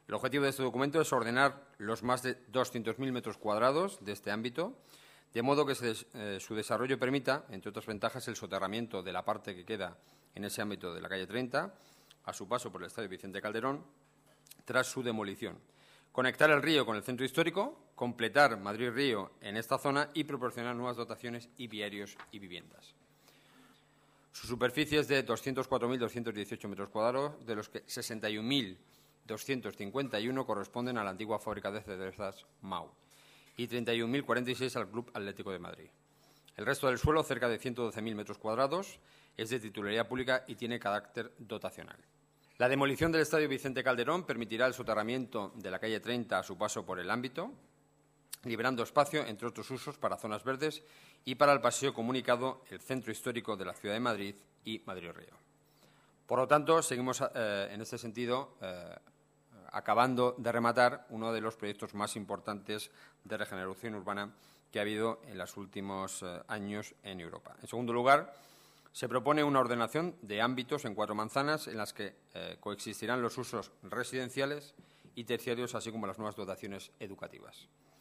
El objetivo de este documento es ordenar los más de 200.000 metros cuadrados de este ámbito, de modo que su desarrollo permita, entre otras ventajas, el soterramiento de la parte que queda en ese ámbito de la calle 30, a su paso por el Estadio Vicente Calderón, tras su demolición. Conectar el río con el centro histórico, completar Madrid-Río en esta zona y proporcionar nuevas dotaciones y viarios y viviendas. Su superficie es de 204.218 metros cuadrados, de los que 61.251 corresponden a la antigua fábrica de cervezas Mau y 31.046 al Club Atlético de Madrid. El resto del suelo, cerca de 112.000 metros cuadrados, es de titularidad pública y tiene carácter dotacional. La demolición del Estadio Vicente Calderón permitirá el soterramiento de la calle 30 a su paso por el ámbito, liberando espacio, entre otros usos, para zonas verdes y para el paseo comunicado, el centro histórico de la ciudad de Madrid y Madrid-Río. Por lo tanto, seguimos en este sentido acabando de rematar uno de los proyectos más importantes de regeneración urbana que ha habido en los últimos años en Europa. En segundo lugar, se propone una ordenación de ámbitos en 4 manzanas en las que coexistirán los usos residenciales y terciarios, así como las nuevas dotaciones educativas.